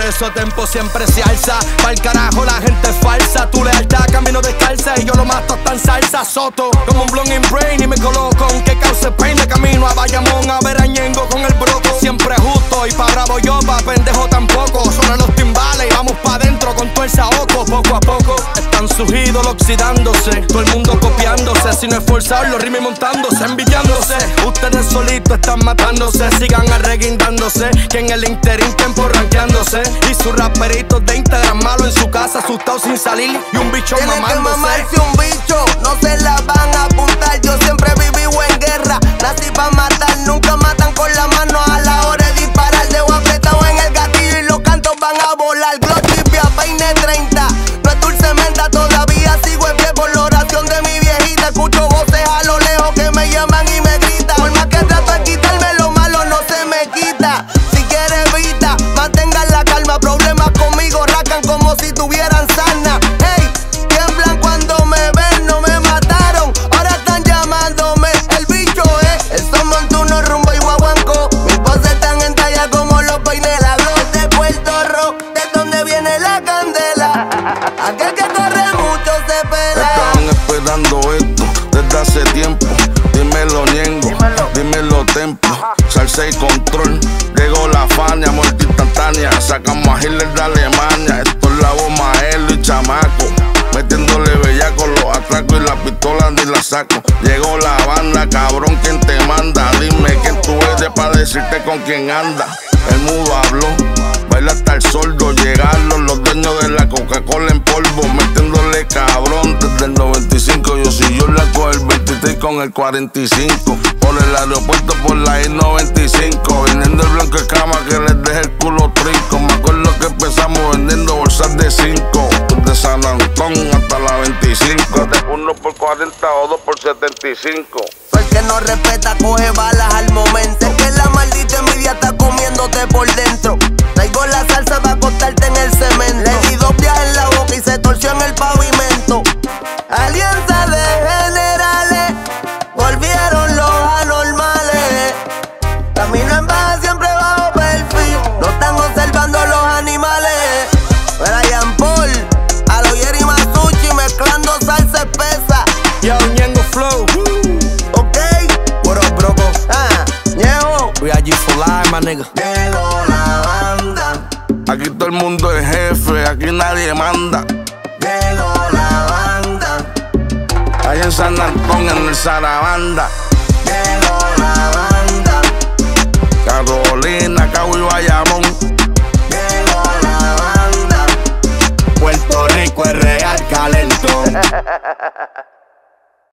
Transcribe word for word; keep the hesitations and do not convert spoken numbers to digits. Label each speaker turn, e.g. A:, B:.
A: eso Tempo siempre se alza. Pa'l carajo la gente es falsa. Tu lealtad camino descalza y yo lo mato hasta en salsa. Soto como un blonde in brain y me coloco aunque cause pain. De camino a Bayamón a ver a Ñengo con el broco. Siempre justo y pa' bravo yo, pa' pendejo tampoco. Suenan los timbales y vamos pa' dentro con todo el saoco. Poco a poco están sus ídolos oxidándose. Todo el mundo copiándose, sin esforzar los rimes montándose, envidiándose. Ustedes solitos están matándose. Sigan arreguindándose, que en el interín Tempo rankeándose. Y sus raperitos de Instagram malo en su casa, asustados sin salir y un bicho
B: Tienen
A: mamándose.
B: que mamarse un bicho, no se la van a apuntar. Yo siempre viví en guerra, nací pa' matar. Nunca matan con la mano a la hora de disparar. Dejo apretado en el gatillo y los cantos van a volar. Glochipia, peine treinta, no es dulce menta. Todavía sigo en pie por la oración de mi viejita. Escucho voces a lo lejos que me llaman y me gritan. Por más que trato de quitarme lo malo no se me quita. Si quieres evita, mantengan la calma. Problemas conmigo racan como si tuvieran sarna. Hey, tiemblan cuando me ven, no me mataron. Ahora están llamándome el bicho, eh. El son montuno, rumbo y guaguanco. Mis poses están en talla como los peines. La glow de Puerto Rico, de donde viene la candela. Aquel que corre mucho se pela.
C: Estaban esperando esto desde hace tiempo. Dímelo Ñengo, dímelo, dímelo Tempo. Salsa y control, llegó la Fania, muerte instantánea. Sacamos a Hitler de Alemania. Esto es la bomba, Elo y chamaco. Metiéndole bellaco, los atracos y la pistola ni la saco. Llegó la banda, cabrón, ¿quién te manda? Dime quién tú eres para decirte con quién anda. El mudo habló, baila hasta el sordo. Llegaron los dueños de la Coca-Cola en polvo. Metiéndole cabrón desde el noventa y cinco. Yo soy yo la con el veintitrés con el cuarenta y cinco. Por el aeropuerto por la I noventa y cinco. Vendiendo el blanco de cama que les deje el culo trinco. Me acuerdo que empezamos vendiendo bolsas de cinco. Desde San Antón hasta la veinticinco. De uno por cuarenta o dos por setenta y cinco.
B: Porque no respeta, coge balas al momento. Es que la maldita envidia está comiéndote por dentro. Traigo la salsa para acostarte en el cemento. Le di dos viajes en la boca y se torció en el pavimento. Alianza de generales, volvieron los anormales. Camino en baja siempre bajo perfil. No están observando los animales. Brian Paul, a lo Jerry Masucci mezclando salsa espesa.
A: Yo, Ñengo Flow.
B: What up, broco? Ah, Ñengo.
A: We are G for life, my nigga.
B: Llegó la banda.
C: Aquí todo el mundo es jefe, aquí nadie manda.
B: Llegó la banda.
C: Allá en San Antón, en el Sarabanda.
B: Llegó la banda.
C: Carolina, Cabo y Bayamón.
B: Llegó la banda.
A: Puerto Rico es real calentón.